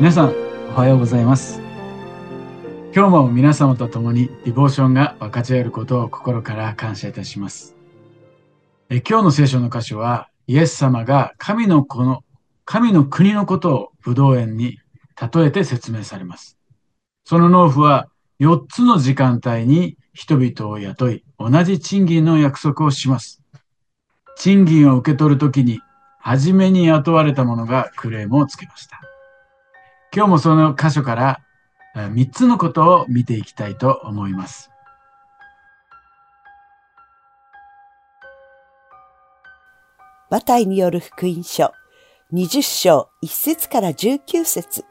皆さん、おはようございます。今日も皆様と共にディボーションが分かち合えることを心から感謝いたします。今日の聖書の箇所は、イエス様が神の国のことをブドウ園に例えて説明されます。その農夫は4つの時間帯に人々を雇い、同じ賃金の約束をします。賃金を受け取るときに、初めに雇われた者がクレームをつけました。今日もその箇所から3つのことを見ていきたいと思います。 マタイによる福音書20章1節から19節。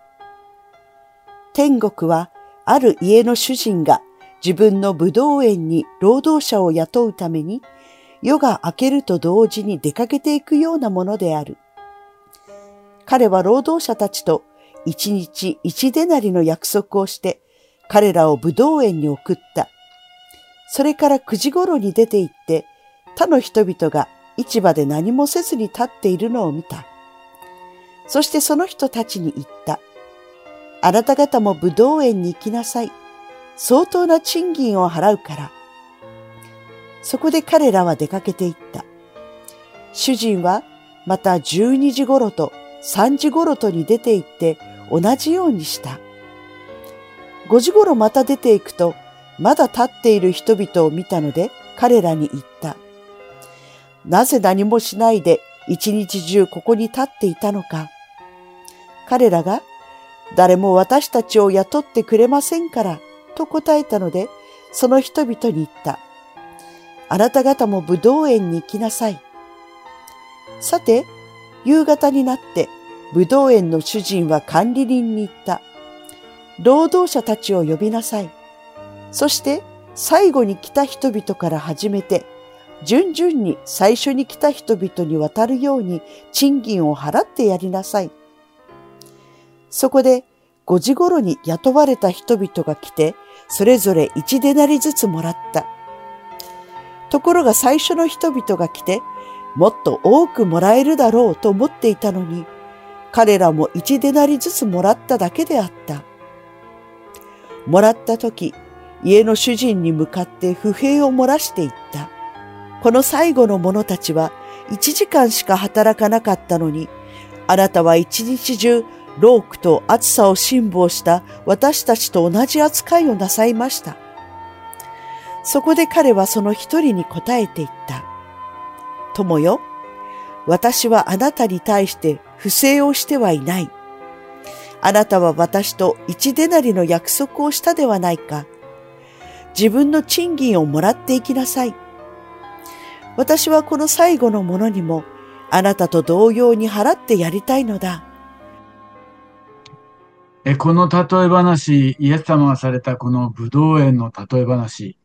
天国はある家の主人が自分の葡萄園に労働者を雇うために夜が明けると同時に出かけていくようなものである。彼は労働者たちと1日1デナリの約束をして彼らを葡萄園に送った。それから9時頃に出て行って他の人々が市場で何もせずに立っているのを見た。そしてその人たちに言った。あなた方も葡萄園に行きなさい。相当な賃金を払うから。そこで彼らは出かけて行った。主人はまた12時頃と3時頃とに出て行って同じようにした。5時頃また出て行くとまだ立っている人々を見たので彼らに言った。なぜ何もしないで一日中ここに立っていたのか。彼らが誰も私たちを雇ってくれませんからと答えたので、その人々に言った。あなた方も葡萄園に行きなさい。さて、夕方になって葡萄園の主人は管理人に言った。労働者たちを呼びなさい。そして最後に来た人々から始めて、順々に最初に来た人々に渡るように賃金を払ってやりなさい。そこで5時頃に雇われた人々が来て、それぞれ1デナリずつもらった。ところが最初の人々が来て、もっと多くもらえるだろうと思っていたのに、彼らも1デナリずつもらっただけであった。もらったとき、家の主人に向かって不平を漏らしていった。この最後の者たちは1時間しか働かなかったのに、あなたは一日中労苦と暑さを辛抱した私たちと同じ扱いをなさいました。そこで彼はその一人に答えて言った。友よ、私はあなたに対して不正をしてはいない。あなたは私と1デナリの約束をしたではないか。自分の賃金をもらっていきなさい。私はこの最後のものにもあなたと同様に払ってやりたいのだ。 この例え話、イエス様がされたこのブドウ園の例え話、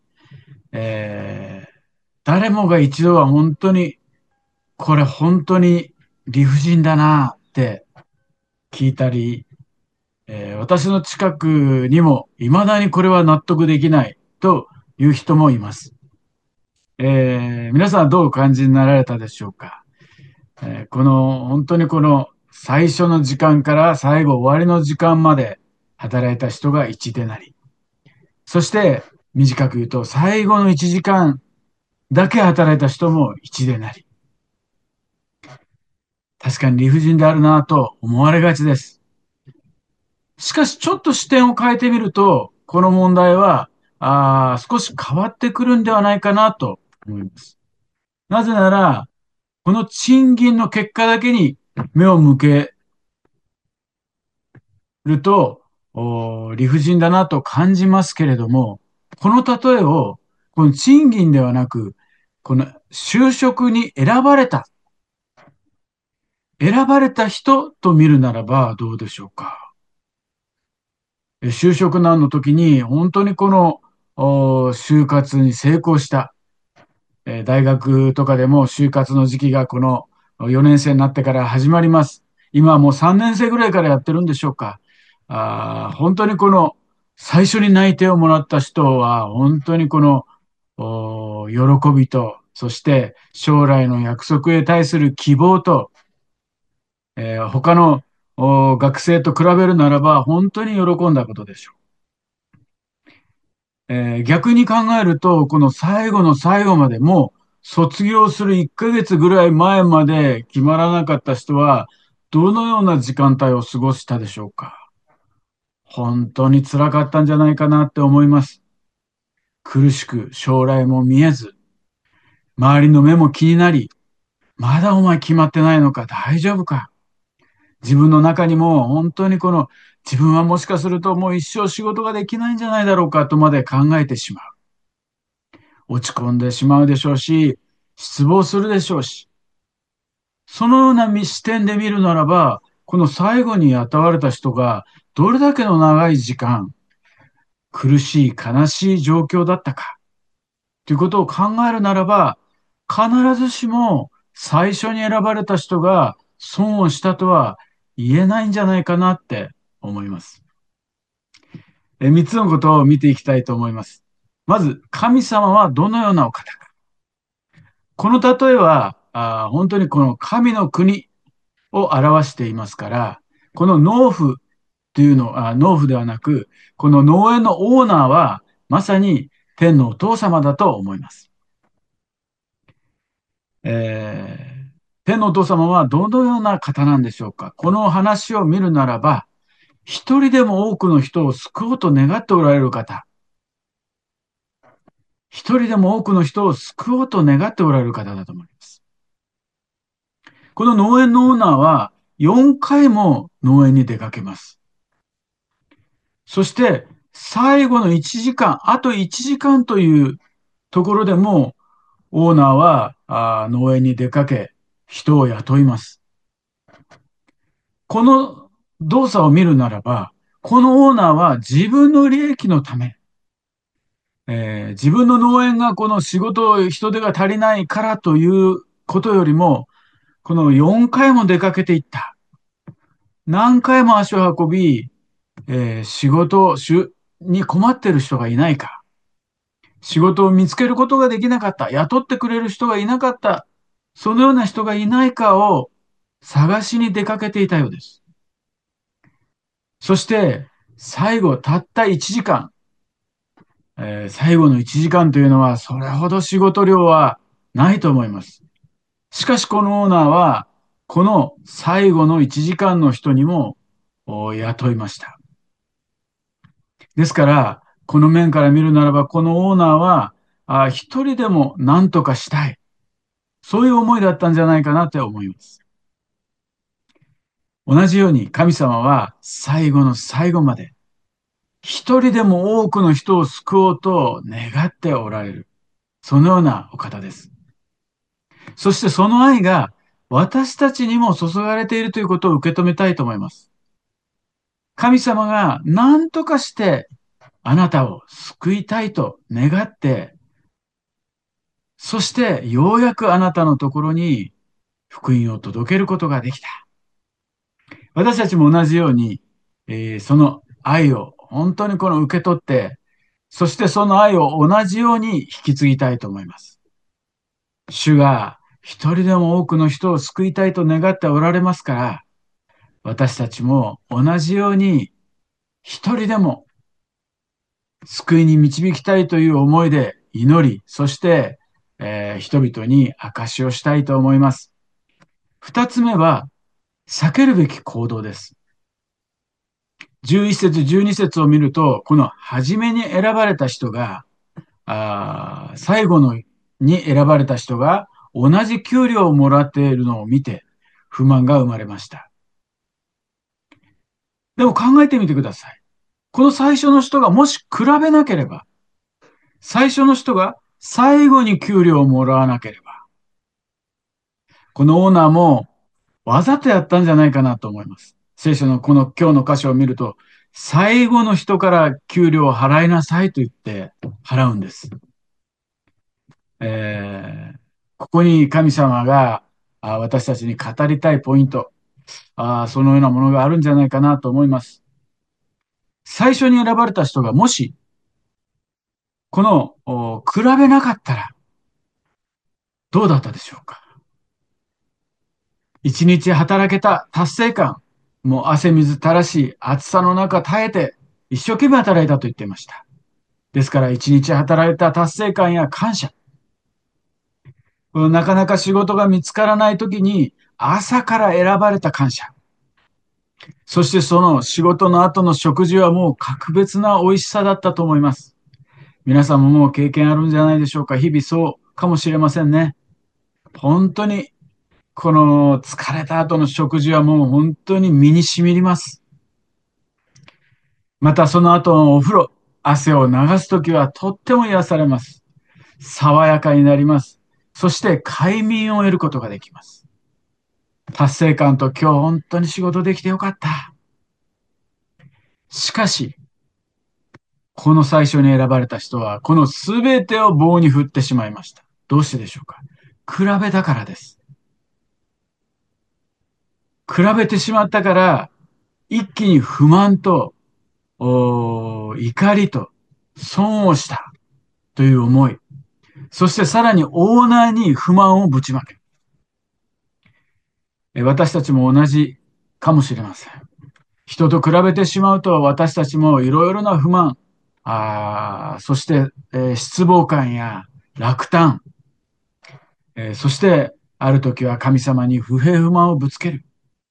誰もが一度は本当に、これ本当に理不尽だなって聞いたり、私の近くにも未だにこれは納得できないという人もいます。皆さんはどうお感じになられたでしょうか。本当にこの最初の時間から最後終わりの時間まで働いた人が1デナリ。そして短く言うと最後の1時間だけ働いた人も1デナリ。確かに理不尽であるなと思われがちです。しかしちょっと視点を変えてみると、この問題は少し変わってくるんではないかなと思います。なぜなら、この賃金の結果だけに目を向けると、理不尽だなと感じますけれども、この例えを、この賃金ではなく、この就職に選ばれた人と見るならばどうでしょうか。就職難の時に本当にこの就活に成功した。大学とかでも就活の時期がこの4年生になってから始まります。今はもう3年生ぐらいからやってるんでしょうか。本当にこの最初に内定をもらった人は本当にこの喜びと、そして将来の約束へ対する希望と、他の学生と比べるならば本当に喜んだことでしょう。逆に考えると、この最後の最後までもう卒業する1ヶ月ぐらい前まで決まらなかった人は、どのような時間帯を過ごしたでしょうか。本当に辛かったんじゃないかなって思います。苦しく将来も見えず、周りの目も気になり、まだお前決まってないのか、大丈夫か。自分の中にも本当にこの自分はもしかするともう一生仕事ができないんじゃないだろうかとまで考えてしまう。落ち込んでしまうでしょうし、失望するでしょうし、そのような視点で見るならば、この最後に雇われた人がどれだけの長い時間、苦しい悲しい状況だったかということを考えるならば、必ずしも最初に選ばれた人が損をしたとは言えないんじゃないかなって思います。3つのことを見ていきたいと思います。まず、神様はどのようなお方か。この例えは、本当にこの神の国を表していますから、この農夫というのは、農夫ではなく、この農園のオーナーは、まさに天のお父様だと思います。天のお父様はどのような方なんでしょうか。この話を見るならば、一人でも多くの人を救おうと願っておられる方、一人でも多くの人を救おうと願っておられる方だと思います。この農園のオーナーは4回も農園に出かけます。そして最後の1時間、あと1時間というところでもオーナーは農園に出かけ人を雇います。この動作を見るならば、このオーナーは自分の利益のため、自分の農園がこの仕事、人手が足りないからということよりも、この4回も出かけていった。何回も足を運び、仕事に困っている人がいないか。仕事を見つけることができなかった。雇ってくれる人がいなかった。そのような人がいないかを探しに出かけていたようです。そして、最後、たった1時間。最後の1時間というのは、それほど仕事量はないと思います。しかし、このオーナーは、この最後の1時間の人にも雇いました。ですから、この面から見るならば、このオーナーは、一人でも何とかしたい。そういう思いだったんじゃないかなって思います。同じように神様は最後の最後まで一人でも多くの人を救おうと願っておられる。そのようなお方です。そしてその愛が私たちにも注がれているということを受け止めたいと思います。神様が何とかしてあなたを救いたいと願って、そしてようやくあなたのところに福音を届けることができた。私たちも同じように、その愛を本当にこの受け取って、そしてその愛を同じように引き継ぎたいと思います。主が一人でも多くの人を救いたいと願っておられますから、私たちも同じように一人でも救いに導きたいという思いで祈り、そして、人々に証しをしたいと思います。二つ目は、避けるべき行動です。11節、12節を見ると、この初めに選ばれた人が、最後のに選ばれた人が同じ給料をもらっているのを見て不満が生まれました。でも考えてみてください。この最初の人がもし比べなければ、最初の人が最後に給料をもらわなければ、このオーナーもわざとやったんじゃないかなと思います。聖書のこの今日の箇所を見ると、最後の人から給料を払いなさいと言って払うんです。ここに神様が私たちに語りたいポイント、そのようなものがあるんじゃないかなと思います。最初に選ばれた人がもし、この比べなかったらどうだったでしょうか。一日働けた達成感、 もう汗水垂らし、暑さの中耐えて、一生懸命働いたと言っていました。ですから、一日働いた達成感や感謝、なかなか仕事が見つからないときに、朝から選ばれた感謝。そしてその仕事の後の食事はもう格別な美味しさだったと思います。皆さんももう経験あるんじゃないでしょうか。日々そうかもしれませんね。本当にこの疲れた後の食事はもう本当に身に染みります。またその後のお風呂、汗を流すときはとっても癒されます。爽やかになります。そして快眠を得ることができます。達成感と今日本当に仕事できてよかった。しかし、この最初に選ばれた人は、このすべてを棒に振ってしまいました。どうしてでしょうか。比べたからです。比べてしまったから、一気に不満と、怒りと、損をしたという思い。そしてさらにオーナーに不満をぶちまける。私たちも同じかもしれません。人と比べてしまうと私たちもいろいろな不満、そして、失望感や落胆、そしてある時は神様に不平不満をぶつける。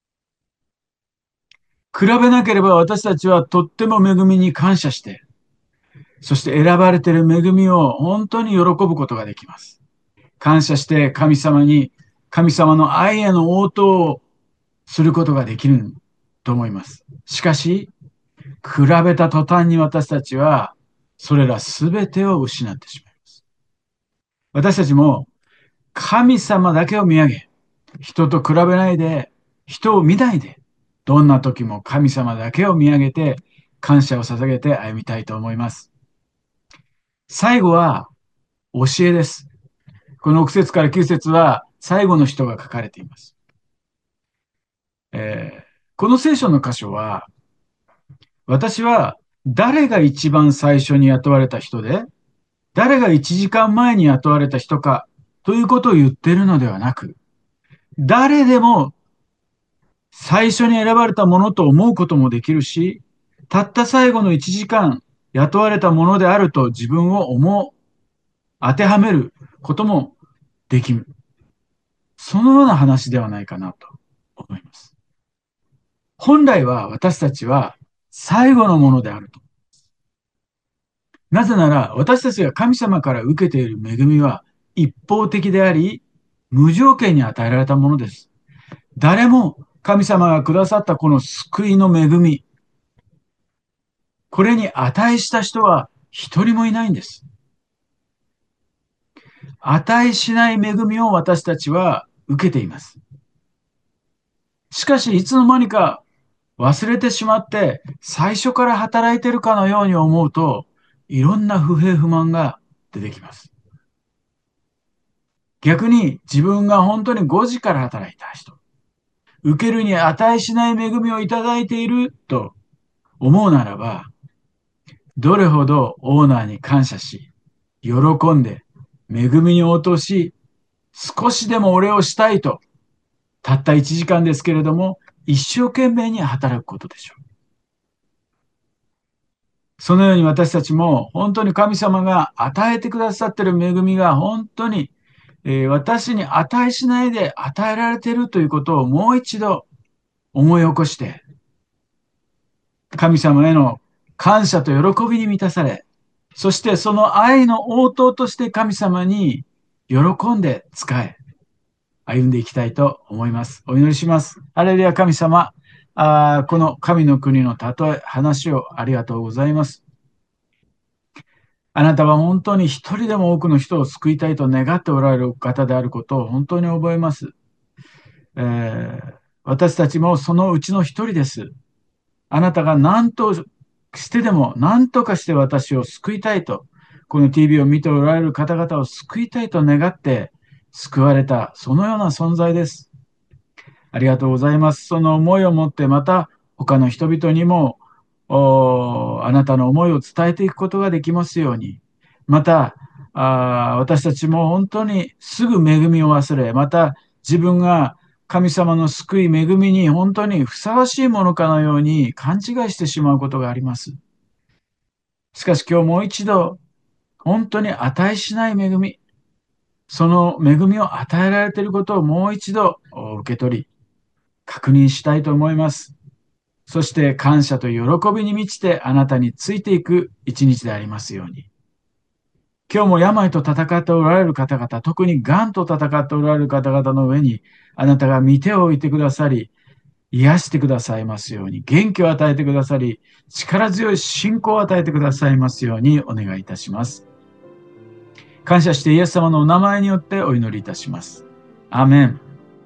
比べなければ私たちはとっても恵みに感謝して、そして選ばれている恵みを本当に喜ぶことができます。感謝して神様の愛への応答をすることができると思います。しかし、比べた途端に私たちはそれらすべてを失ってしまいます。私たちも神様だけを見上げ、人と比べないで、人を見ないで、どんな時も神様だけを見上げて、感謝を捧げて歩みたいと思います。最後は教えです。この6節から9節は最後の人が書かれています。この聖書の箇所は、私は誰が一番最初に雇われた人で、誰が1時間前に雇われた人かということを言っているのではなく、誰でも最初に選ばれたものと思うこともできるし、たった最後の1時間雇われたものであると自分を当てはめることもできる。そのような話ではないかなと思います。本来は私たちは最後のものであると。なぜなら私たちが神様から受けている恵みは一方的であり、無条件に与えられたものです。誰も神様がくださったこの救いの恵み、これに値した人は一人もいないんです。値しない恵みを私たちは受けています。しかし、いつの間にか忘れてしまって、最初から働いているかのように思うと、いろんな不平不満が出てきます。逆に自分が本当に5時から働いた人、受けるに値しない恵みをいただいていると思うならば、どれほどオーナーに感謝し、喜んで、恵みに応答し、少しでもお礼をしたいと、たった1時間ですけれども、一生懸命に働くことでしょう。そのように私たちも本当に神様が与えてくださっている恵みが本当に、私に値しないで与えられているということをもう一度思い起こして、神様への感謝と喜びに満たされ、そしてその愛の応答として神様に喜んで仕え、歩んでいきたいと思います。お祈りします。ハレルヤ神様、この神の国の例え、話をありがとうございます。あなたは本当に一人でも多くの人を救いたいと願っておられる方であることを本当に覚えます。私たちもそのうちの一人です。あなたが何としてでも何とかして私を救いたいと、この TV を見ておられる方々を救いたいと願って救われた、そのような存在です。ありがとうございます。その思いを持ってまた他の人々にもあなたの思いを伝えていくことができますように。また、私たちも本当にすぐ恵みを忘れ、また自分が神様の救い、恵みに本当にふさわしいものかのように勘違いしてしまうことがあります。しかし今日もう一度、本当に値しない恵み、その恵みを与えられていることをもう一度受け取り、確認したいと思います。そして感謝と喜びに満ちてあなたについていく一日でありますように。今日も病と戦っておられる方々、特に癌と戦っておられる方々の上に、あなたが御手を置いてくださり、癒してくださいますように、元気を与えてくださり、力強い信仰を与えてくださいますようにお願いいたします。感謝してイエス様のお名前によってお祈りいたします。アーメン。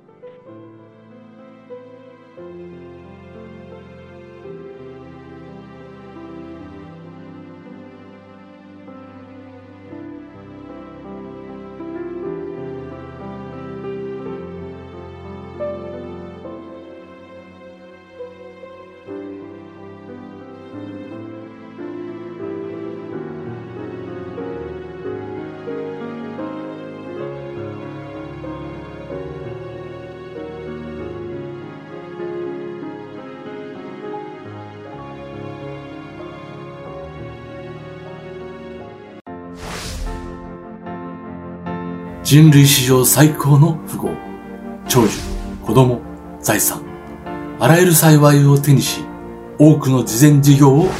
人類史上最高の富豪、長寿、子供、財産、あらゆる幸いを手にし、多くの慈善事業を行った。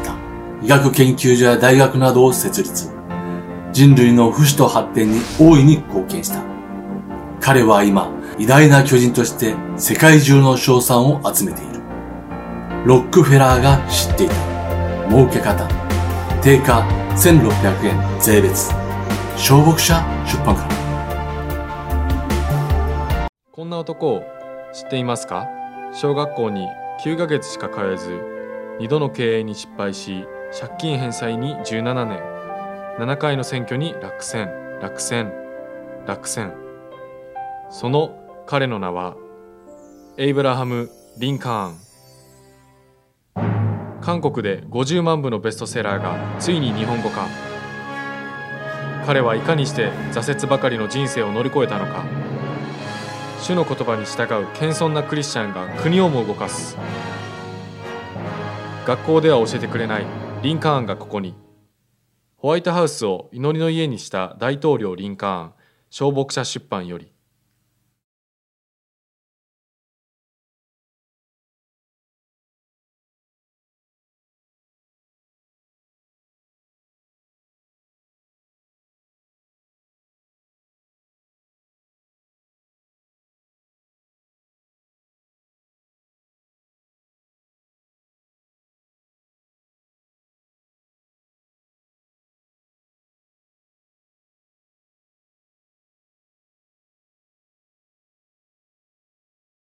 医学研究所や大学などを設立。人類の不死と発展に大いに貢献した。彼は今、偉大な巨人として世界中の称賛を集めている。ロックフェラーが知っていた。儲け方。定価1600円税別。小牧者出版から。 こんな男を知っていますか？小学校に9ヶ月しか通えず、2度の経営に失敗し、借金返済に17年、7回の選挙に落選。その彼の名は、エイブラハム・リンカーン。韓国で50万部のベストセラーがついに日本語化。彼はいかにして挫折ばかりの人生を乗り越えたのか。主の言葉に従う謙遜なクリスチャンが国をも動かす。学校では教えてくれないリンカーンがここに。ホワイトハウスを祈りの家にした大統領リンカーン、小牧者出版より。